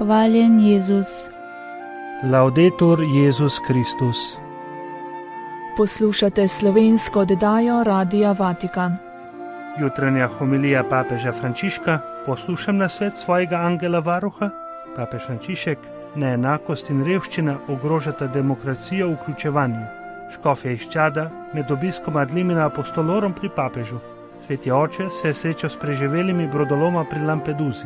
hvaljen Jezus. Laudetur Jezus Kristus. Poslušate slovensko oddajo Radia Vatikan. Jutranja homilija papeža Frančiška, poslušam nasvet svojega angela varuha. Papež Frančišek: neenakost in revščina ogrožata demokracijo v vključevanju. Škofja iz Čada med obiskom ad limina apostolorum pri papežu. Sveti oče se je srečal s preživelimi brodoloma pri Lampeduzi.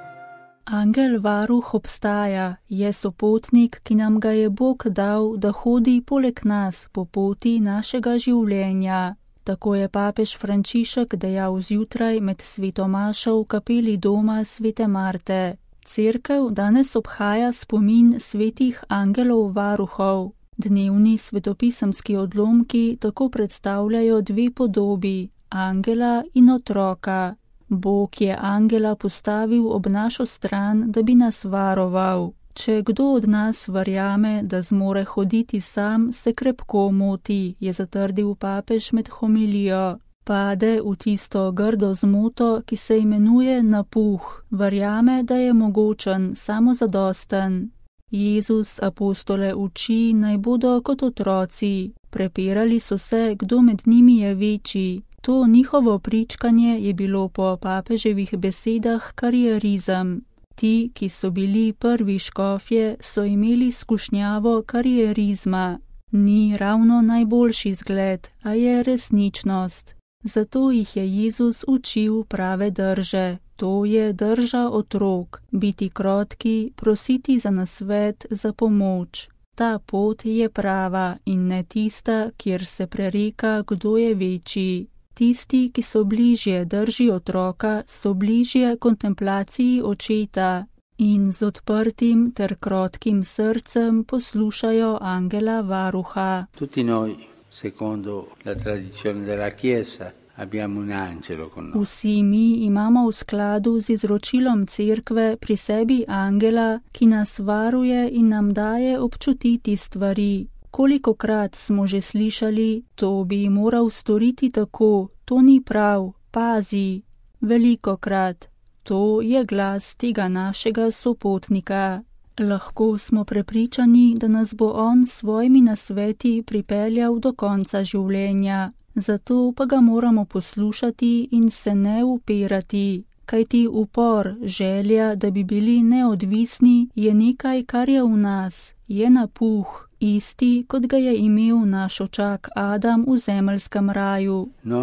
Angel varuh obstaja, je sopotnik, ki nam ga je Bog dal, da hodi poleg nas po poti našega življenja. Tako je papež Frančišek dejal zjutraj med sveto mašo v kapeli doma svete Marte. Cerkev danes obhaja spomin svetih angelov varuhov. Dnevni svetopisemski odlomki tako predstavljajo dve podobi, angela in otroka. Bog je angela postavil ob našo stran, da bi nas varoval. Če kdo od nas verjame, da zmore hoditi sam, se krepko moti, je zatrdil papež med homilijo. Pade v tisto grdo zmoto, ki se imenuje napuh. Verjame, da je mogočen, samozadosten. Jezus apostole uči, naj bodo kot otroci. Prepirali so se, kdo med njimi je večji. To njihovo pričkanje je bilo po papeževih besedah karierizem. Ti, ki so bili prvi škofje, so imeli skušnjavo karierizma. Ni ravno najboljši zgled, a je resničnost. Zato jih je Jezus učil prave drže. To je drža otrok, biti krotki, prositi za nasvet, za pomoč. Ta pot je prava in ne tista, kjer se prereka, kdo je večji. Tisti, ki so bližje drži otroka, so bližje kontemplaciji očeta in z odprtim ter krotkim srcem poslušajo angela varuha. Tutti noi, secondo la tradizione della Chiesa, abbiamo un angelo con noi. Vsi mi imamo v skladu z izročilom cerkve pri sebi angela, ki nas varuje in nam daje občutiti stvari. Kolikokrat smo že slišali, to bi moral storiti tako, to ni prav, pazi. Velikokrat, to je glas tega našega sopotnika. Lahko smo prepričani, da nas bo on s svojimi nasveti pripeljal do konca življenja. Zato pa ga moramo poslušati in se ne upirati. Kajti upor, želja, da bi bili neodvisni, je nekaj, kar je v nas, je napuh. Isti, kot ga je imel naš očak Adam v zemeljskem raju.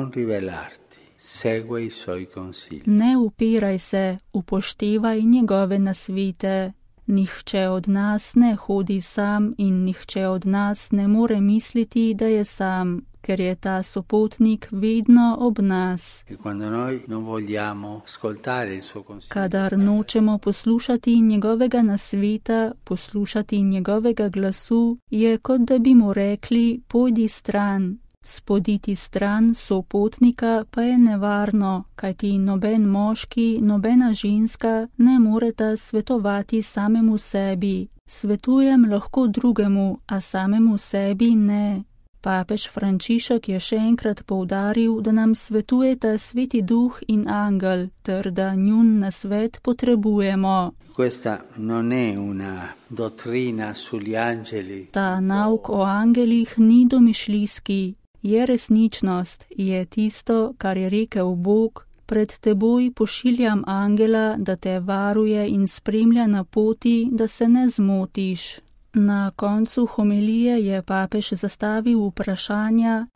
Ne upiraj se, upoštevaj njegove nasvete. Nihče od nas ne hodi sam in nihče od nas ne more misliti, da je sam, ker je ta sopotnik vedno ob nas. Kadar nočemo poslušati njegovega nasveta, poslušati njegovega glasu, je kot da bi mu rekli, pojdi stran. Spoditi stran sopotnika pa je nevarno, kajti noben moški, nobena ženska ne moreta svetovati samemu sebi. Svetujem lahko drugemu, a samemu sebi ne. Papež Frančišek je še enkrat poudaril, da nam svetujeta Sveti Duh in angel, ter da njun nasvet potrebujemo. Ta nauk o angelih ni domišljijski. Je resničnost, je tisto, kar je rekel Bog, pred teboj pošiljam angela, da te varuje in spremlja na poti, da se ne zmotiš. Na koncu homilije je papež zastavil vprašanja: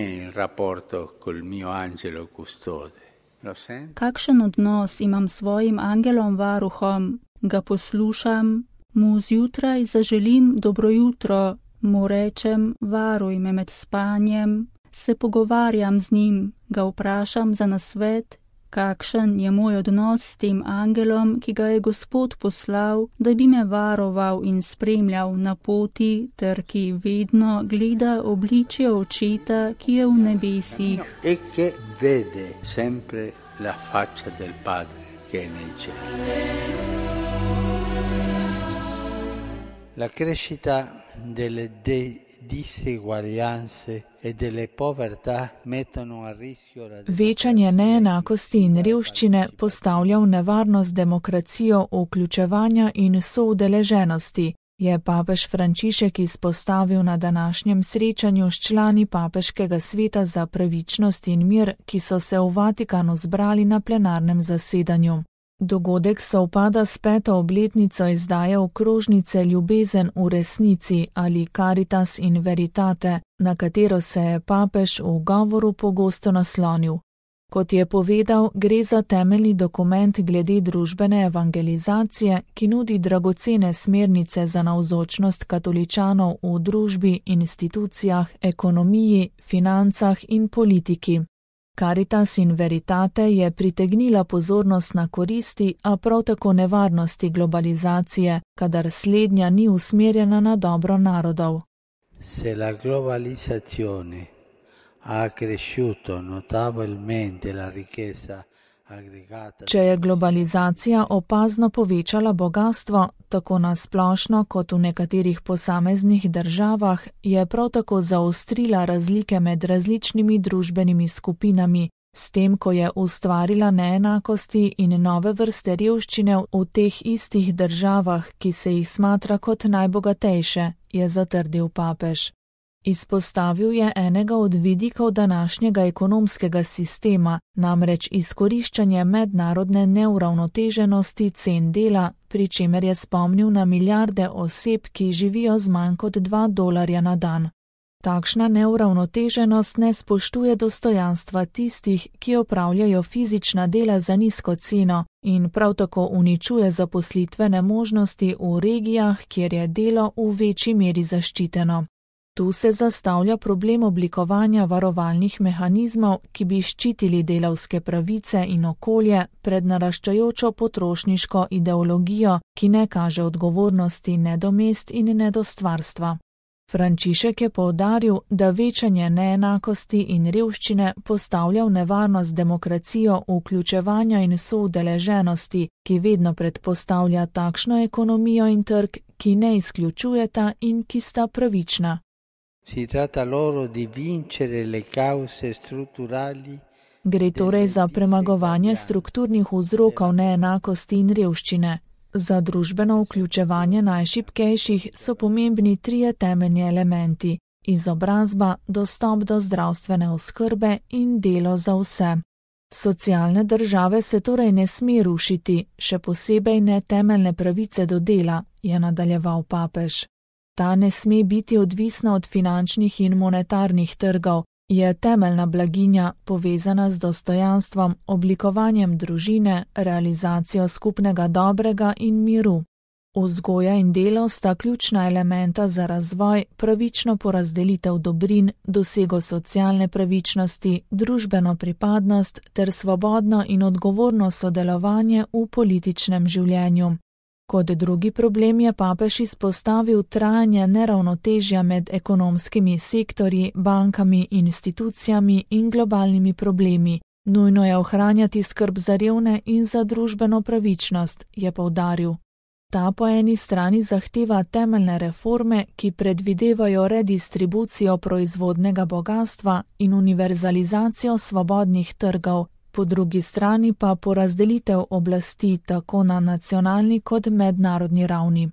kakšen odnos imam s svojim angelom varuhom? Ga poslušam? Mu zjutraj zaželim dobro jutro? Mu rečem, varuj me med spanjem? Se pogovarjam z njim? Ga vprašam za nasvet? Kakšen je moj odnos s tem angelom, ki ga je Gospod poslal, da bi me varoval in spremljal na poti, ter ki vedno gleda obličje očeta, ki je v nebesih. E che vede sempre la faccia del Padre che è nei cieli. La crescita delle diseguaglianze e delle povertà mettono a rischio la Večanje neenakosti in revščine postavlja v nevarnost demokracijo, vključevanja in soudeleženosti, je papež Frančišek izpostavil na današnjem srečanju s člani Papeškega sveta za pravičnost in mir, ki so se v Vatikanu zbrali na plenarnem zasedanju. Dogodek sovpada s 5. obletnico izdaje okrožnice Ljubezen v resnici ali Caritas in Veritate, na katero se je papež v govoru pogosto naslonil. Kot je povedal, gre za temeljni dokument glede družbene evangelizacije, ki nudi dragocene smernice za navzočnost katoličanov v družbi, institucijah, ekonomiji, financah in politiki. Caritas in Veritate je pritegnila pozornost na koristi, a prav tako nevarnosti globalizacije, kadar slednja ni usmerjena na dobro narodov. Se la globalizzazione ha accresciuto notabilmente la ricchezza aggregata. Če je globalizacija opazno povečala bogastvo, tako na splošno kot v nekaterih posameznih državah, je prav tako zaostrila razlike med različnimi družbenimi skupinami, s tem, ko je ustvarila neenakosti in nove vrste revščine v teh istih državah, ki se jih smatra kot najbogatejše, je zatrdil papež. Izpostavil je enega od vidikov današnjega ekonomskega sistema, namreč izkoriščanje mednarodne neuravnoteženosti cen dela, pri čemer je spomnil na milijarde oseb, ki živijo z manj kot $2 na dan. Takšna neuravnoteženost ne spoštuje dostojanstva tistih, ki opravljajo fizična dela za nizko ceno, in prav tako uničuje zaposlitvene možnosti v regijah, kjer je delo v večji meri zaščiteno. Tu se zastavlja problem oblikovanja varovalnih mehanizmov, ki bi ščitili delavske pravice in okolje pred naraščajočo potrošniško ideologijo, ki ne kaže odgovornosti ne do mest in ne do stvarstva. Frančišek je poudaril, da večanje neenakosti in revščine postavlja v nevarnost demokracijo vključevanja in soudeleženosti, ki vedno predpostavlja takšno ekonomijo in trg, ki ne izključujeta in ki sta pravična. Si tratta loro di vincere le cause strutturali. Gre torej za premagovanje strukturnih vzrokov neenakosti in revščine. Za družbeno vključevanje najšibkejših so pomembni 3 temeljni elementi: izobrazba, dostop do zdravstvene oskrbe in delo za vse. Socialne države se torej ne sme rušiti, še posebej ne temeljne pravice do dela, je nadaljeval papež. Ta ne sme biti odvisna od finančnih in monetarnih trgov, je temeljna blaginja povezana z dostojanstvom, oblikovanjem družine, realizacijo skupnega dobrega in miru. Vzgoja in delo sta ključna elementa za razvoj, pravično porazdelitev dobrin, dosego socialne pravičnosti, družbeno pripadnost ter svobodno in odgovorno sodelovanje v političnem življenju. Kot drugi problem je papež izpostavil trajanje neravnotežja med ekonomskimi sektorji, bankami, institucijami in globalnimi problemi. Nujno je ohranjati skrb za revne in za družbeno pravičnost, je poudaril. Ta po eni strani zahteva temeljne reforme, ki predvidevajo redistribucijo proizvodnega bogastva in univerzalizacijo svobodnih trgov, po drugi strani pa porazdelitev oblasti tako na nacionalni kot mednarodni ravni.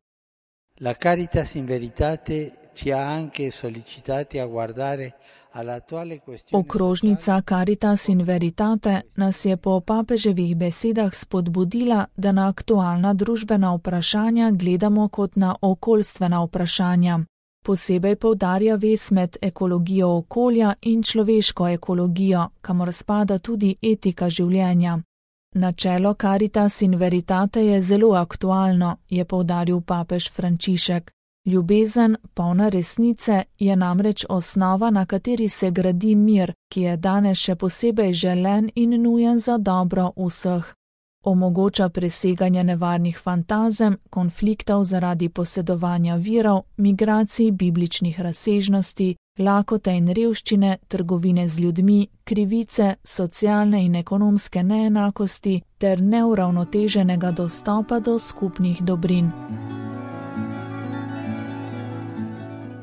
La Caritas in Veritate ci ha anche sollecitati a guardare all'attuale questione. Okrožnica Caritas in Veritate nas je po papeževih besedah spodbudila, da na aktualna družbena vprašanja gledamo kot na okoljstvena vprašanja. Posebej poudarja vez med ekologijo okolja in človeško ekologijo, kamor spada tudi etika življenja. Načelo Caritas in Veritate je zelo aktualno, je poudaril papež Frančišek. Ljubezen, polna resnice, je namreč osnova, na kateri se gradi mir, ki je danes še posebej želen in nujen za dobro vseh. Omogoča preseganje nevarnih fantazem, konfliktov zaradi posedovanja virov, migracij bibličnih razsežnosti, lakote in revščine, trgovine z ljudmi, krivice, socialne in ekonomske neenakosti ter neuravnoteženega dostopa do skupnih dobrin.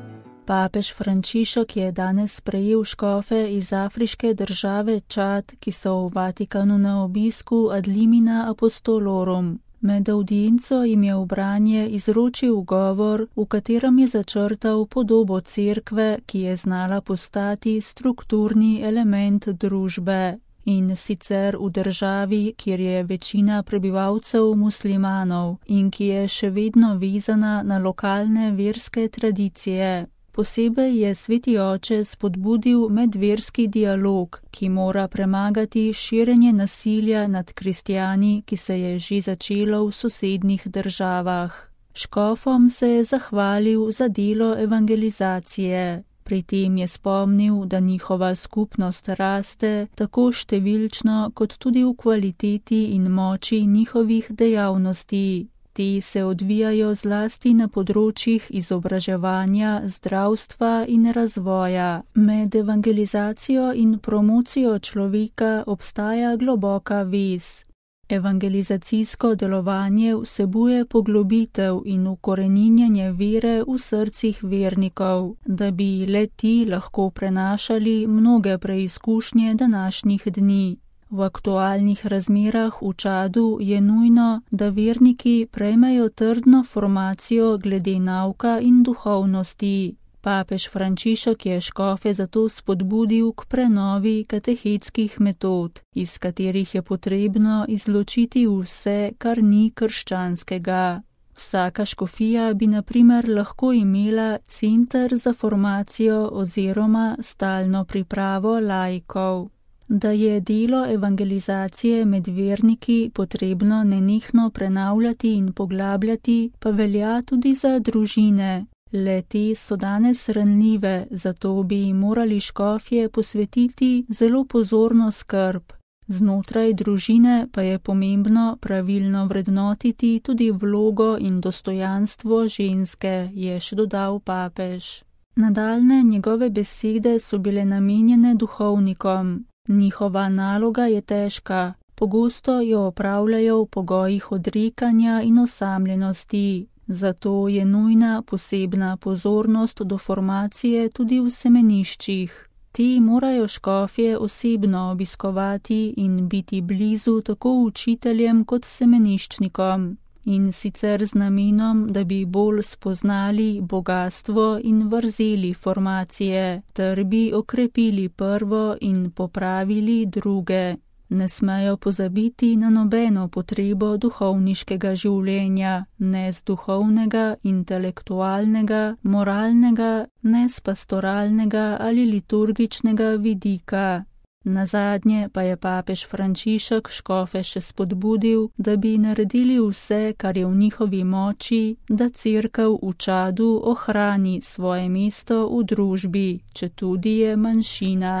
Papež Frančišek je danes sprejel škofe iz afriške države Čad, ki so v Vatikanu na obisku ad limina apostolorum. Med audienco jim je v branje izročil govor, v katerem je začrtal podobo cerkve, ki je znala postati strukturni element družbe. In sicer v državi, kjer je večina prebivalcev muslimanov in ki je še vedno vezana na lokalne verske tradicije. Posebej je Sveti oče spodbudil medverski dialog, ki mora premagati širjenje nasilja nad kristjani, ki se je že začelo v sosednjih državah. Škofom se je zahvalil za delo evangelizacije. Pri tem je spomnil, da njihova skupnost raste tako številčno kot tudi v kvaliteti in moči njihovih dejavnosti. Te se odvijajo zlasti na področjih izobraževanja, zdravstva in razvoja. Med evangelizacijo in promocijo človeka obstaja globoka vez. Evangelizacijsko delovanje vsebuje poglobitev in ukoreninjenje vere v srcih vernikov, da bi le-ti lahko prenašali mnoge preizkušnje današnjih dni. V aktualnih razmerah v Čadu je nujno, da verniki prejmejo trdno formacijo glede nauka in duhovnosti. Papež Frančišek je škofe zato spodbudil k prenovi katehetskih metod, iz katerih je potrebno izločiti vse, kar ni krščanskega. Vsaka škofija bi na primer lahko imela center za formacijo oziroma stalno pripravo laikov. Da je delo evangelizacije med verniki potrebno nenehno prenavljati in poglabljati, pa velja tudi za družine. Le-te so danes ranljive, zato bi jim morali škofje posvetiti zelo pozorno skrb. Znotraj družine pa je pomembno pravilno vrednotiti tudi vlogo in dostojanstvo ženske, je še dodal papež. Nadaljne njegove besede so bile namenjene duhovnikom. Njihova naloga je težka, pogosto jo opravljajo v pogojih odrekanja in osamljenosti. Zato je nujna posebna pozornost do formacije tudi v semeniščih. Ti morajo škofje osebno obiskovati in biti blizu tako učiteljem kot semeniščnikom. In sicer z namenom, da bi bolj spoznali bogastvo in vrzeli formacije, ter bi okrepili prvo in popravili druge. Ne smejo pozabiti na nobeno potrebo duhovniškega življenja, ne z duhovnega, intelektualnega, moralnega, ne z pastoralnega ali liturgičnega vidika. Nazadnje pa je papež Frančišek škofe še spodbudil, da bi naredili vse, kar je v njihovi moči, da cerkev v Čadu ohrani svoje mesto v družbi, četudi je manjšina.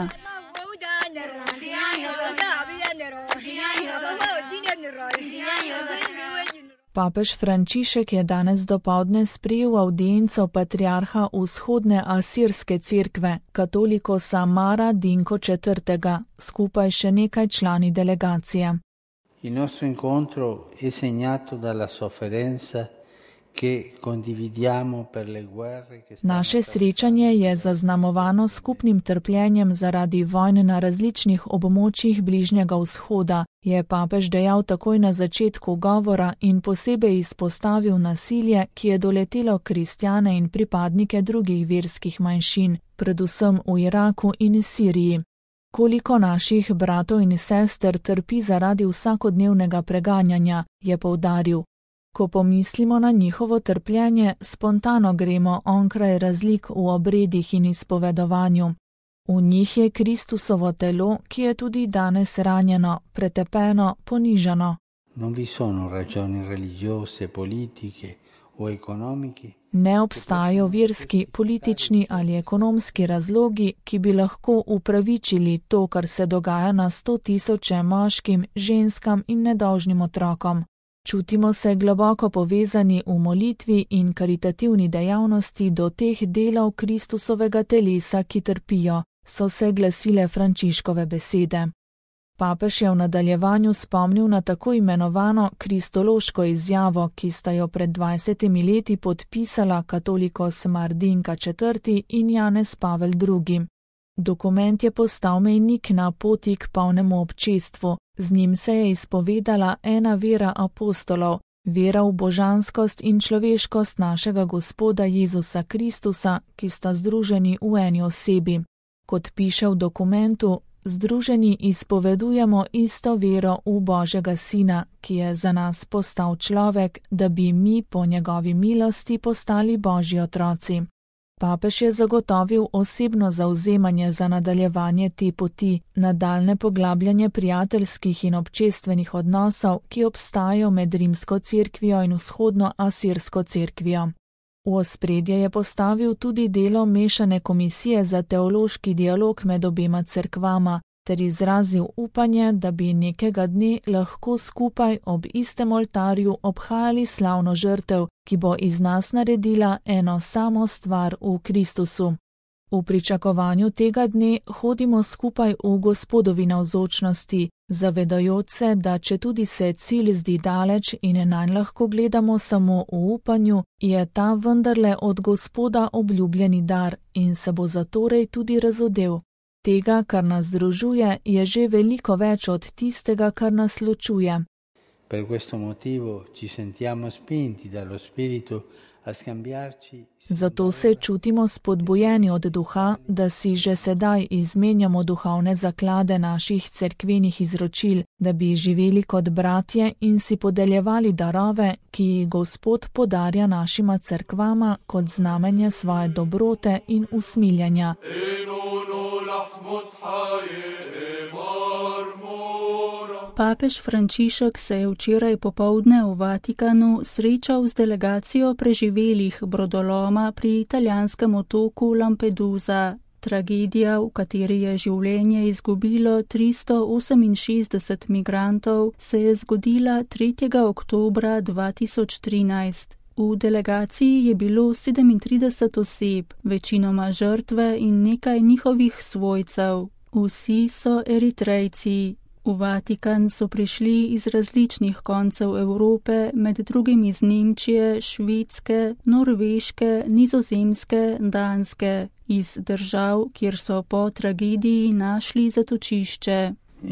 Papež Frančišek je danes dopoldne sprejel audienco patriarha vzhodne asirske cerkve, katolikosa Mara Dinko IV, skupaj še nekaj člani delegacije. Il nostro incontro è segnato dalla sofferenza che condividiamo per le guerre che stanno. Naše srečanje je zaznamovano skupnim trpljenjem zaradi vojne na različnih območjih Bližnjega vzhoda, je papež dejal takoj na začetku govora in posebej izpostavil nasilje, ki je doletelo kristjane in pripadnike drugih verskih manjšin, predvsem v Iraku in Siriji. Koliko naših bratov in sester trpi zaradi vsakodnevnega preganjanja, je poudaril. Ko pomislimo na njihovo trpljenje, spontano gremo onkraj razlik v obredih in izpovedovanju. V njih je Kristusovo telo, ki je tudi danes ranjeno, pretepeno, ponižano. Non vi sono ragioni religiose, politiche o economiche. Ne obstajajo verski, politični ali ekonomski razlogi, ki bi lahko upravičili to, kar se dogaja na 100.000 moškim, ženskam in nedolžnim otrokom. Čutimo se globoko povezani v molitvi in karitativni dejavnosti do teh delov Kristusovega telesa, ki trpijo, so se glasile Frančiškove besede. Papež je v nadaljevanju spomnil na tako imenovano kristološko izjavo, ki sta jo pred 20 leti podpisala katolikos Mardinka IV. In Janez Pavel II. Dokument je postal mejnik na poti k polnemu občestvu, z njim se je izpovedala ena vera apostolov, vera v božanskost in človeškost našega Gospoda Jezusa Kristusa, ki sta združeni v eni osebi. Kot piše v dokumentu, združeni izpovedujemo isto vero v Božjega Sina, ki je za nas postal človek, da bi mi po njegovi milosti postali Božji otroci. Papež je zagotovil osebno zavzemanje za nadaljevanje te poti, nadaljne poglabljanje prijateljskih in občestvenih odnosov, ki obstajajo med rimsko cerkvijo in vzhodno asirsko cerkvijo. V ospredje je postavil tudi delo mešane komisije za teološki dialog med obema cerkvama, ter izrazil upanje, da bi nekega dne lahko skupaj ob istem oltarju obhajali slavno žrtev, ki bo iz nas naredila eno samo stvar v Kristusu. V pričakovanju tega dne hodimo skupaj v Gospodovi navzočnosti, zavedajoč se, da četudi se cilj zdi daleč in nanj lahko gledamo samo v upanju, je ta vendarle od Gospoda obljubljeni dar in se bo zatorej tudi razodel. Tega, kar nas združuje, je že veliko več od tistega, kar nas ločuje. Per questo motivo ci sentiamo spinti dallo Spirito a scambiarci. Zato se čutimo spodbujeni od duha, da si že sedaj izmenjamo duhovne zaklade naših cerkvenih izročil, da bi živeli kot bratje in si podeljevali darove, ki jih Gospod podarja našima cerkvama kot znamenje svoje dobrote in usmiljanja. Papež Frančišek se je včeraj popoldne v Vatikanu srečal z delegacijo preživelih brodoloma pri italijanskem otoku Lampedusa. Tragedija, v kateri je življenje izgubilo 368 migrantov, se je zgodila 3. oktobra 2013. V delegaciji je bilo 37 oseb, večinoma žrtve in nekaj njihovih svojcev. Vsi so Eritrejci. V Vatikan so prišli iz različnih koncev Evrope, med drugim iz Nemčije, Švedske, Norveške, Nizozemske, Danske, iz držav, kjer so po tragediji našli zatočišče.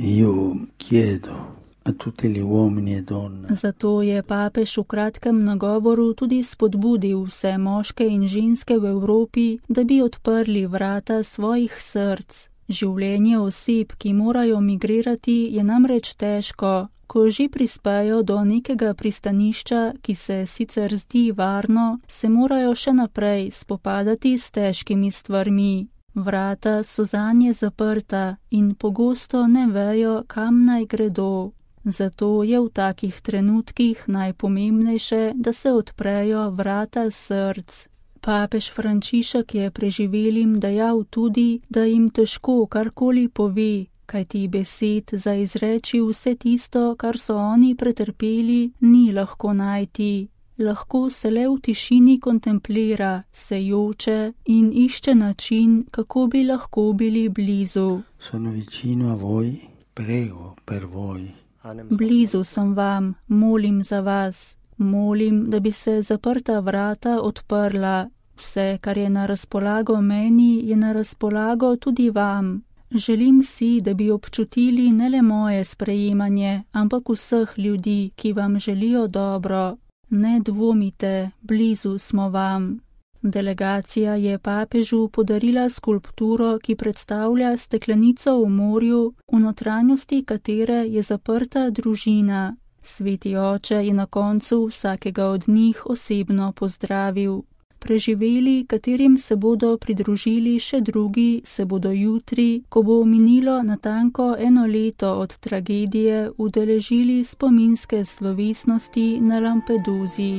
Zato je papež v kratkem nagovoru tudi spodbudil vse moške in ženske v Evropi, da bi odprli vrata svojih src. Življenje oseb, ki morajo migrirati, je namreč težko. Ko že prispejo do nekega pristanišča, ki se sicer zdi varno, se morajo še naprej spopadati s težkimi stvarmi. Vrata so zanje zaprta in pogosto ne vejo, kam naj gredo. Zato je v takih trenutkih najpomembnejše, da se odprejo vrata src. Papež Frančišek je preživelim dejal tudi, da jim težko karkoli pove, kajti besed za izreči vse tisto, kar so oni pretrpeli, ni lahko najti. Lahko se le v tišini kontemplira, se joče in išče način, kako bi lahko bili blizu. Sono vicino a voi, prego per voi. Blizu sem vam, molim za vas. Molim, da bi se zaprta vrata odprla. Vse, kar je na razpolago meni, je na razpolago tudi vam. Želim si, da bi občutili ne le moje sprejemanje, ampak vseh ljudi, ki vam želijo dobro. Ne dvomite, blizu smo vam. Delegacija je papežu podarila skulpturo, ki predstavlja steklenico v morju, v notranjosti katere je zaprta družina. Sveti oče je na koncu vsakega od njih osebno pozdravil. Preživeli, katerim se bodo pridružili še drugi, se bodo jutri, ko bo minilo natanko 1 leto od tragedije, udeležili spominske slovesnosti na Lampeduzi.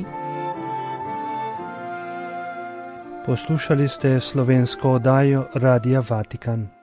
Poslušali ste slovensko oddajo Radia Vatikan.